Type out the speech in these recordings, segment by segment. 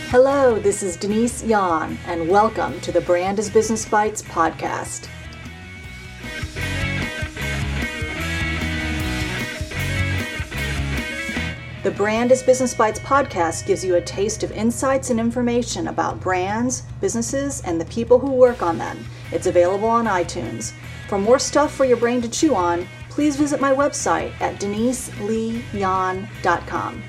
Hello, this is Denise Yan, and welcome to the Brand is Business Bites podcast. The Brand is Business Bites podcast gives you a taste of insights and information about brands, businesses, and the people who work on them. It's available on iTunes. For more stuff for your brain to chew on, please visit my website at deniseleeyan.com.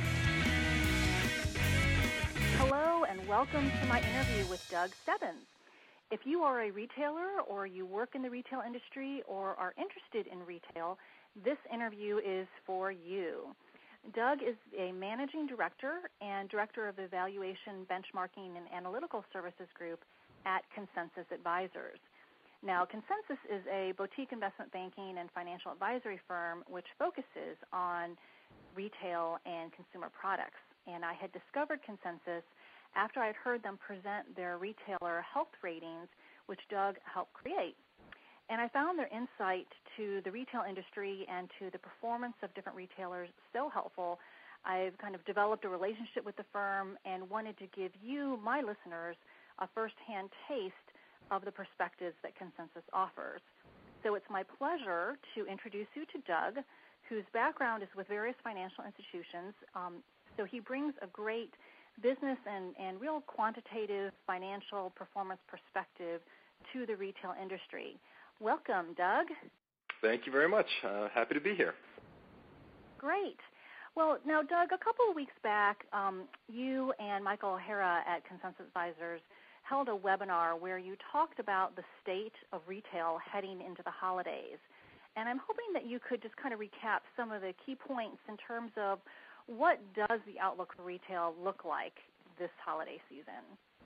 Welcome to my interview with Doug Stebbins. If you are a retailer or you work in the retail industry or are interested in retail, this interview is for you. Doug is a managing director and director of the Evaluation, Benchmarking, and Analytical Services Group at Consensus Advisors. Now, Consensus is a boutique investment banking and financial advisory firm which focuses on retail and consumer products. And I had discovered Consensus after I had heard them present their retailer health ratings, which Doug helped create. And I found their insight to the retail industry and to the performance of different retailers so helpful. I've kind of developed a relationship with the firm and wanted to give you, my listeners, a firsthand taste of the perspectives that Consensus offers. So it's my pleasure to introduce you to Doug, whose background is with various financial institutions. So he brings a great business and real quantitative financial performance perspective to the retail industry. Welcome, Doug. Thank you very much. Happy to be here. Great. Well, now, Doug, a couple of weeks back, you and Michael O'Hara at Consensus Advisors held a webinar where you talked about the state of retail heading into the holidays. And I'm hoping that you could just kind of recap some of the key points in terms of what does the outlook for retail look like this holiday season?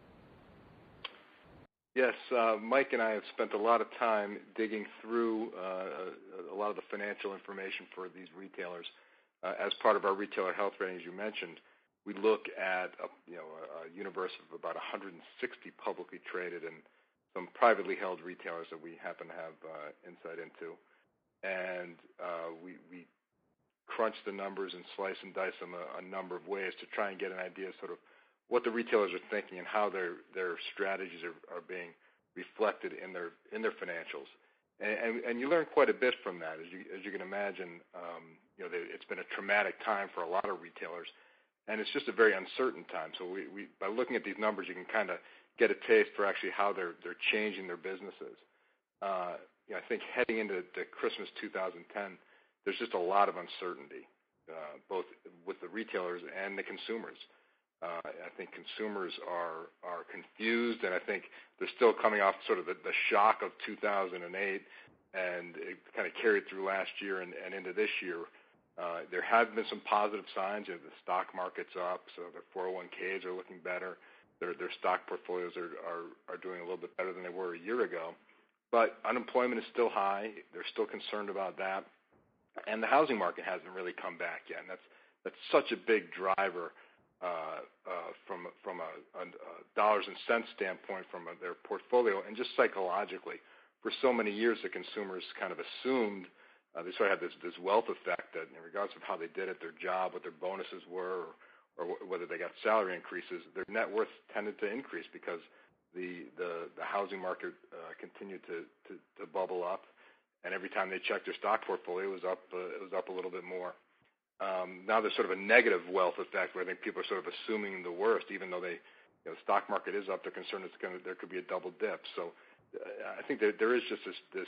Yes, Mike and I have spent a lot of time digging through a lot of the financial information for these retailers. As part of our retailer health ratings, you mentioned, we look at a universe of about 160 publicly traded and some privately held retailers that we happen to have insight into. And we crunch the numbers and slice and dice them a number of ways to try and get an idea of sort of what the retailers are thinking and how their strategies are being reflected in their financials. And you learn quite a bit from that. As you can imagine, it's been a traumatic time for a lot of retailers, and it's just a very uncertain time. So we by looking at these numbers, you can kind of get a taste for actually how they're changing their businesses. I think heading into Christmas 2010, there's just a lot of uncertainty, both with the retailers and the consumers. I think consumers are confused, and I think they're still coming off sort of the shock of 2008, and it kind of carried through last year and into this year. There have been some positive signs. The stock market's up, so their 401ks are looking better. Their stock portfolios are doing a little bit better than they were a year ago. But unemployment is still high. They're still concerned about that. And the housing market hasn't really come back yet, and that's such a big driver from a dollars and cents standpoint from their portfolio, and just psychologically. For so many years, the consumers kind of assumed they sort of had this wealth effect that, regardless of how they did at their job, what their bonuses were, or whether they got salary increases, their net worth tended to increase because the housing market continued to bubble up. And every time they checked their stock portfolio, it was up a little bit more. Now there's sort of a negative wealth effect where I think people are sort of assuming the worst, even though the stock market is up. They're concerned there could be a double dip. So I think that there is just this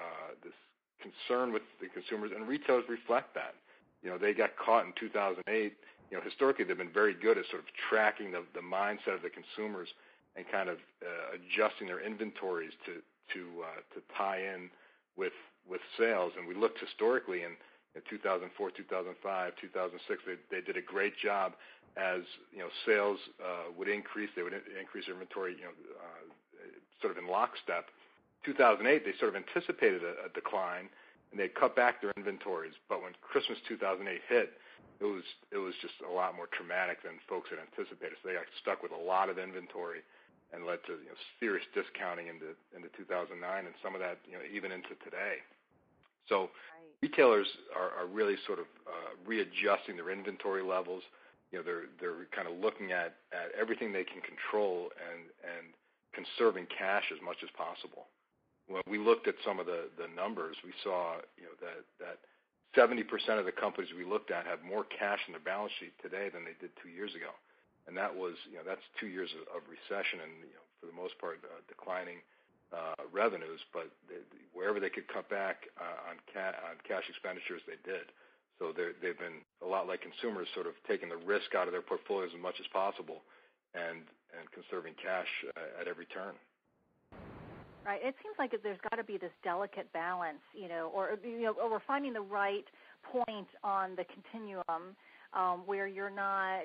concern with the consumers, and retailers reflect that. They got caught in 2008. Historically they've been very good at sort of tracking the mindset of the consumers and kind of adjusting their inventories to tie in with sales. And we looked historically in 2004, 2005, 2006, they did a great job as sales would increase. They would increase their inventory, sort of in lockstep. 2008, they sort of anticipated a decline, and they cut back their inventories. But when Christmas 2008 hit, it was just a lot more traumatic than folks had anticipated. So they got stuck with a lot of inventory and led to serious discounting into 2009, and some of that even into today. So retailers are really sort of readjusting their inventory levels. they're kind of looking at everything they can control and conserving cash as much as possible. When we looked at some of the numbers, we saw that 70% of the companies we looked at have more cash in their balance sheet today than they did 2 years ago, and that's 2 years of recession and for the most part declining revenues. But wherever they could cut back on cash expenditures, they did. So they've been a lot like consumers, sort of taking the risk out of their portfolios as much as possible, and conserving cash at every turn. Right. It seems like there's got to be this delicate balance, or we're finding the right point on the continuum where you're not,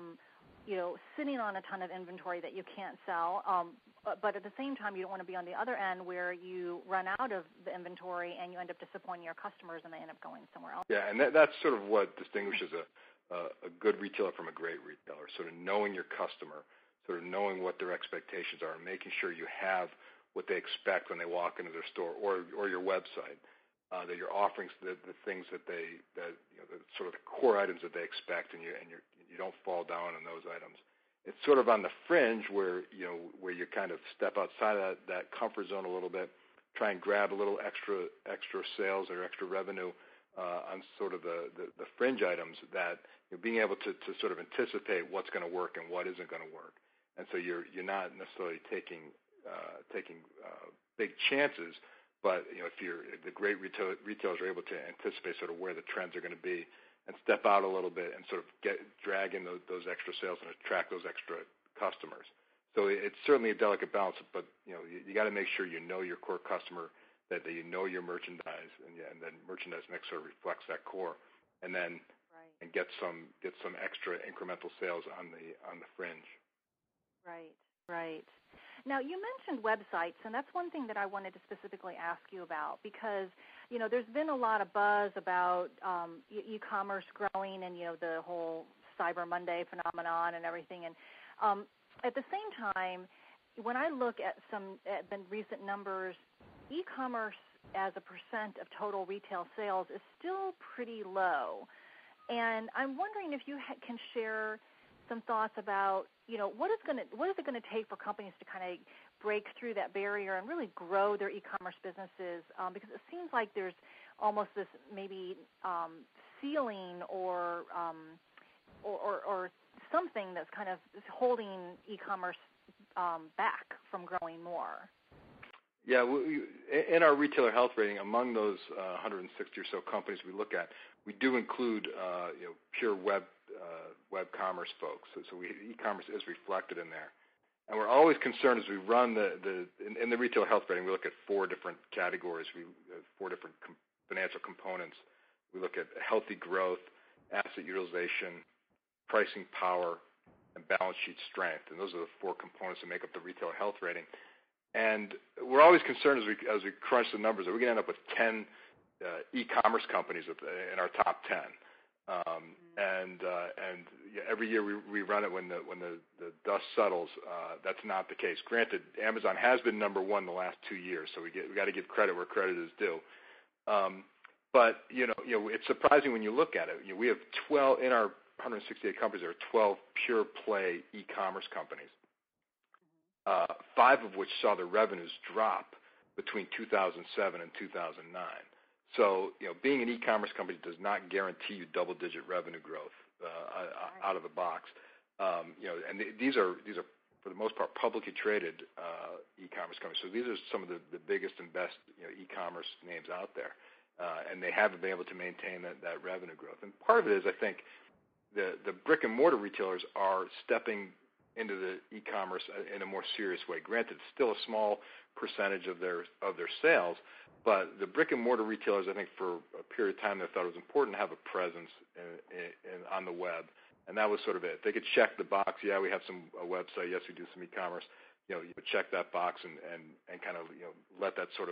sitting on a ton of inventory that you can't sell, but at the same time you don't want to be on the other end where you run out of the inventory and you end up disappointing your customers and they end up going somewhere else. Yeah, and that's sort of what distinguishes a good retailer from a great retailer, sort of knowing your customer, sort of knowing what their expectations are, and making sure you have what they expect when they walk into their store or your website, that you're offering the things that the sort of the core items that they expect, and you don't fall down on those items. It's sort of on the fringe where you kind of step outside of that comfort zone a little bit, try and grab a little extra sales or extra revenue on sort of the fringe items that being able to sort of anticipate what's going to work and what isn't going to work, and so you're not necessarily taking big chances, but if the great retailers are able to anticipate sort of where the trends are going to be and step out a little bit and sort of drag in those extra sales and attract those extra customers. So it's certainly a delicate balance, but you got to make sure you know your core customer, that you know your merchandise, and then merchandise mix sort of reflects that core, and then and get some extra incremental sales on the fringe. Right. Now, you mentioned websites, and that's one thing that I wanted to specifically ask you about because, there's been a lot of buzz about e-commerce growing and, the whole Cyber Monday phenomenon and everything. And at the same time, when I look at the recent numbers, e-commerce as a percent of total retail sales is still pretty low. And I'm wondering if you can share some thoughts about, what is it going to take for companies to kind of break through that barrier and really grow their e-commerce businesses? Because it seems like there's almost this maybe ceiling or something that's kind of holding e-commerce back from growing more. Yeah, in our retailer health rating, among those 160 or so companies we look at, we do include pure web commerce folks. So e-commerce is reflected in there, and we're always concerned as we run in the retailer health rating. We look at 4 different categories. We have 4 different financial components. We look at healthy growth, asset utilization, pricing power, and balance sheet strength, and those are the 4 components that make up the retailer health rating. And we're always concerned as we crunch the numbers that we're going to end up with 10 e-commerce companies in our top 10. And every year we run it when the dust settles. That's not the case. Granted, Amazon has been number 1 the last 2 years, so we got to give credit where credit is due. But it's surprising when you look at it. We have 12 in our 168 companies. There are 12 pure play e-commerce companies. 5 of which saw their revenues drop between 2007 and 2009. So, being an e-commerce company does not guarantee you double-digit revenue growth out of the box. And these are for the most part publicly traded e-commerce companies. So these are some of the biggest and best e-commerce names out there, and they haven't been able to maintain that revenue growth. And part of it is, I think, the brick and mortar retailers are stepping into the e-commerce in a more serious way. Granted, it's still a small percentage of their sales, but the brick and mortar retailers, I think, for a period of time, they thought it was important to have a presence on the web, and that was sort of it. They could check the box. Yeah, we have a website. Yes, we do some e-commerce. You check that box and kind of let that sort of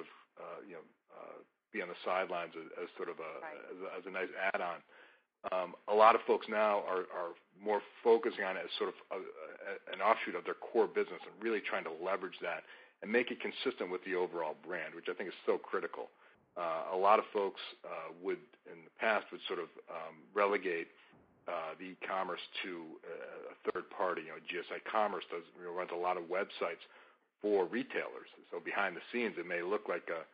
be on the sidelines as sort of as a nice add-on. A lot of folks now are more focusing on it as sort of an offshoot of their core business and really trying to leverage that and make it consistent with the overall brand, which I think is so critical. A lot of folks in the past would sort of relegate the e-commerce to a third party. GSI Commerce runs a lot of websites for retailers. So behind the scenes, it may look like a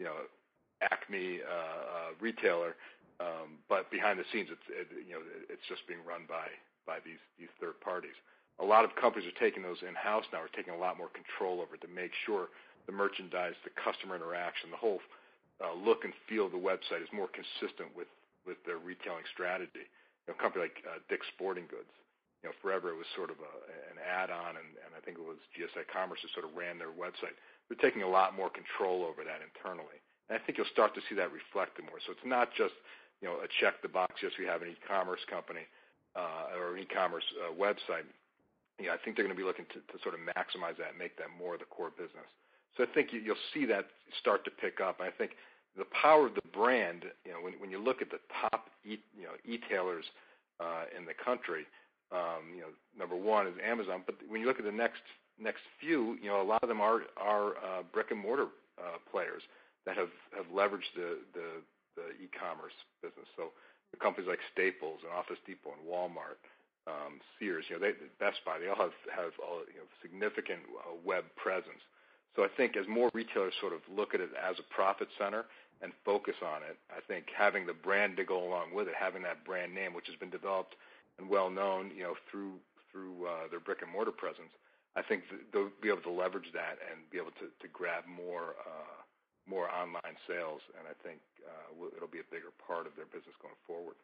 Acme retailer, but behind the scenes, it's just being run by these third parties. A lot of companies are taking those in-house now. Are taking a lot more control over it to make sure the merchandise, the customer interaction, the whole look and feel of the website is more consistent with their retailing strategy. A company like Dick's Sporting Goods, forever it was sort of an add-on, and I think it was GSI Commerce that sort of ran their website. They're taking a lot more control over that internally, and I think you'll start to see that reflected more. So it's not just a check the box. Yes, we have an e-commerce company or an e-commerce website. I think they're going to be looking to sort of maximize that and make that more of the core business. So I think you'll see that start to pick up. And I think the power of the brand, when you look at the top e-tailers in the country, number one is Amazon. But when you look at the next few, a lot of them are brick and mortar players that have leveraged the e-commerce business. So the companies like Staples and Office Depot and Walmart, Sears, Best Buy, they all have significant web presence. So I think as more retailers sort of look at it as a profit center and focus on it, I think having the brand to go along with it, having that brand name, which has been developed and well known, through their brick and mortar presence, I think they'll be able to leverage that and be able to grab more online sales, and I think it'll be a bigger part of their business going forward.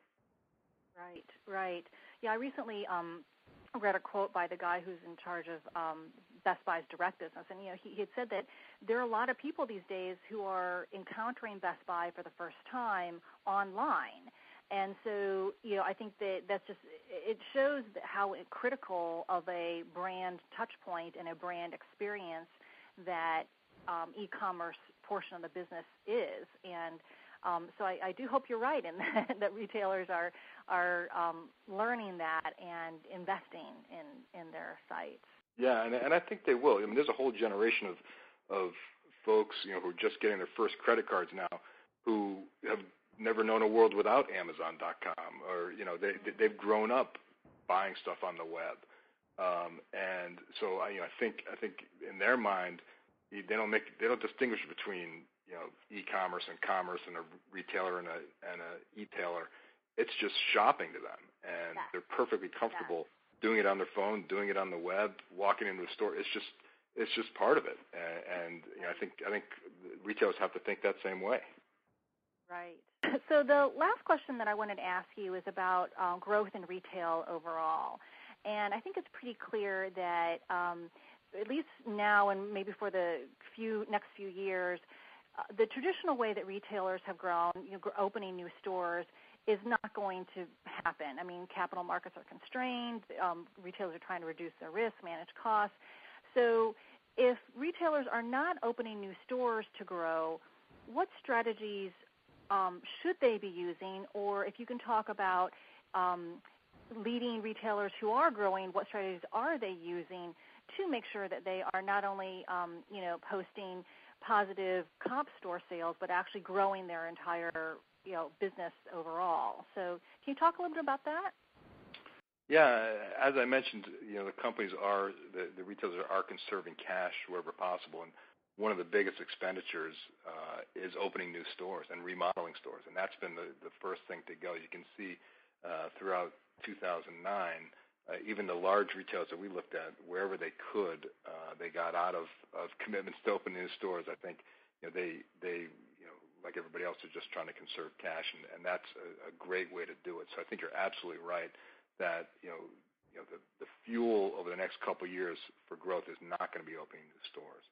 Right. Yeah, I recently read a quote by the guy who's in charge of Best Buy's direct business, and he had said that there are a lot of people these days who are encountering Best Buy for the first time online, and so I think that's just, it shows how critical of a brand touch point and a brand experience that e-commerce portion of the business is, and so I do hope you're right in that retailers are learning that and investing in their sites. Yeah, and I think they will. I mean, there's a whole generation of folks, who are just getting their first credit cards now, who have never known a world without Amazon.com, or they've grown up buying stuff on the web, and so I think in their mind they don't distinguish between e-commerce and commerce and a retailer and a e-tailer. It's just shopping to them, and they're perfectly comfortable doing it on their phone, doing it on the web, walking into a store. It's just part of it, and I think retailers have to think that same way. Right. So the last question that I wanted to ask you is about growth in retail overall, and I think it's pretty clear that at least now and maybe for the next few years, the traditional way that retailers have grown, opening new stores, is not going to happen. I mean, capital markets are constrained. Retailers are trying to reduce their risk, manage costs. So if retailers are not opening new stores to grow, what strategies should they be using? Or if you can talk about leading retailers who are growing, what strategies are they using to make sure that they are not only posting positive comp store sales, but actually growing their entire business overall. So can you talk a little bit about that? Yeah, as I mentioned, the companies the retailers are conserving cash wherever possible, and one of the biggest expenditures is opening new stores and remodeling stores, and that's been the first thing to go. You can see throughout 2009, even the large retailers that we looked at, wherever they could, they got out of commitments to open new stores. I think they like everybody else, are just trying to conserve cash, and that's a great way to do it. So I think you're absolutely right that the fuel over the next couple of years for growth is not going to be opening new stores.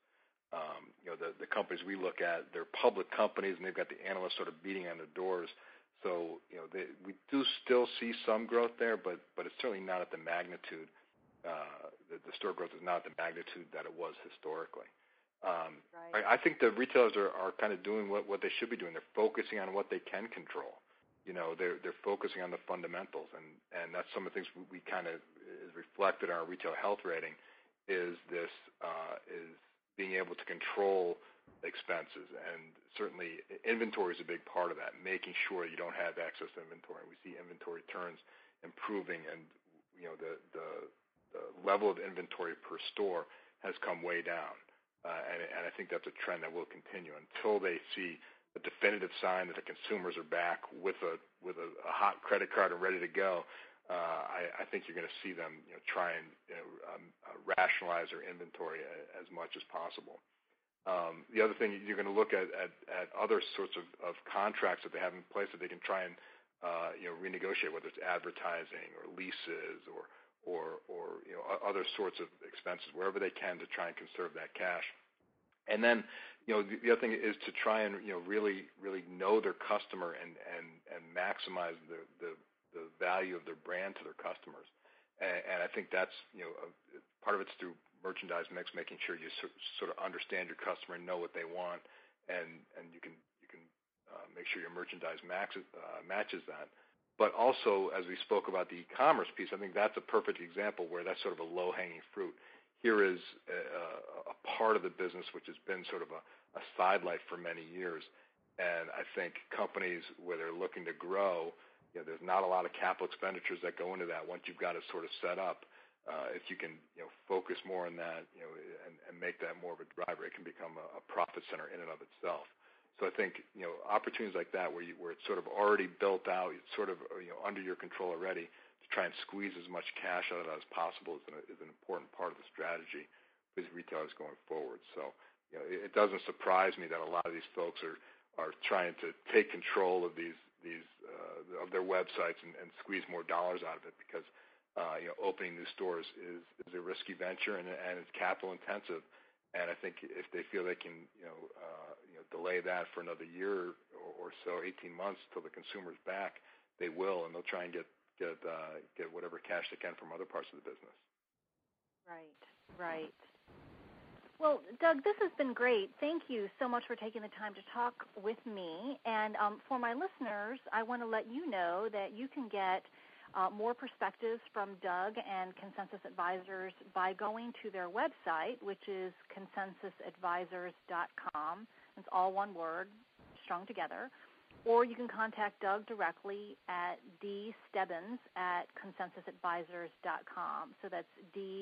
The companies we look at, they're public companies, and they've got the analysts sort of beating on their doors. So we do still see some growth there, but it's certainly not at the magnitude. The store growth is not at the magnitude that it was historically. Right. I think the retailers are kind of doing what they should be doing. They're focusing on what they can control. They're focusing on the fundamentals, and that's some of the things we kind of is reflected in our retail health rating. Is this is being able to control expenses. And certainly inventory is a big part of that, making sure you don't have excess inventory. We see inventory turns improving, and the level of inventory per store has come way down. And I think that's a trend that will continue until they see a definitive sign that the consumers are back with a hot credit card and ready to go. I think you're going to see them try and rationalize their inventory as much as possible. The other thing, you're going to look at other sorts of contracts that they have in place that they can try and renegotiate, whether it's advertising or leases or other sorts of expenses, wherever they can, to try and conserve that cash. And then the other thing is to try and really know their customer and maximize the value of their brand to their customers. And I think that's part of it's through merchandise mix, making sure you sort of understand your customer and know what they want, and you can make sure your merchandise matches that. But also, as we spoke about the e-commerce piece, I think that's a perfect example where that's sort of a low-hanging fruit. Here is a part of the business which has been sort of a sidelight for many years, and I think companies where they're looking to grow, there's not a lot of capital expenditures that go into that. Once you've got it sort of set up, if you can focus more on that and make that more of a driver, it can become a profit center in and of itself. So I think opportunities like that where it's sort of already built out, it's sort of under your control already, to try and squeeze as much cash out of it as possible is an important part of the strategy for these retailers going forward. So it doesn't surprise me that a lot of these folks are trying to take control of these of their websites and squeeze more dollars out of it, because opening new stores is a risky venture and it's capital intensive. And I think if they feel they can delay that for another year or so, 18 months till the consumer's back, they will, and they'll try and get whatever cash they can from other parts of the business. Right. Well, Doug, this has been great. Thank you so much for taking the time to talk with me. And for my listeners, I want to let you know that you can get more perspectives from Doug and Consensus Advisors by going to their website, which is consensusadvisors.com. It's all one word, strung together. Or you can contact Doug directly at dstebbins@consensusadvisors.com. So that's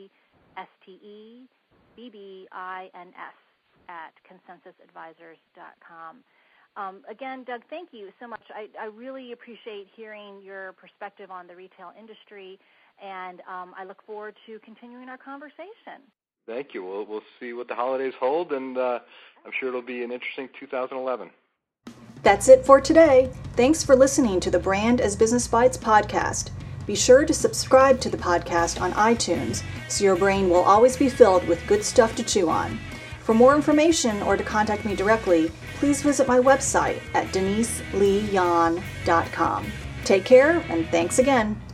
DSTEBBINS at consensusadvisors.com. Again, Doug, thank you so much. I really appreciate hearing your perspective on the retail industry, and I look forward to continuing our conversation. Thank you. We'll see what the holidays hold, and I'm sure it'll be an interesting 2011. That's it for today. Thanks for listening to the Brand as Business Bites podcast. Be sure to subscribe to the podcast on iTunes so your brain will always be filled with good stuff to chew on. For more information or to contact me directly, please visit my website at deniseleeyan.com. Take care, and thanks again.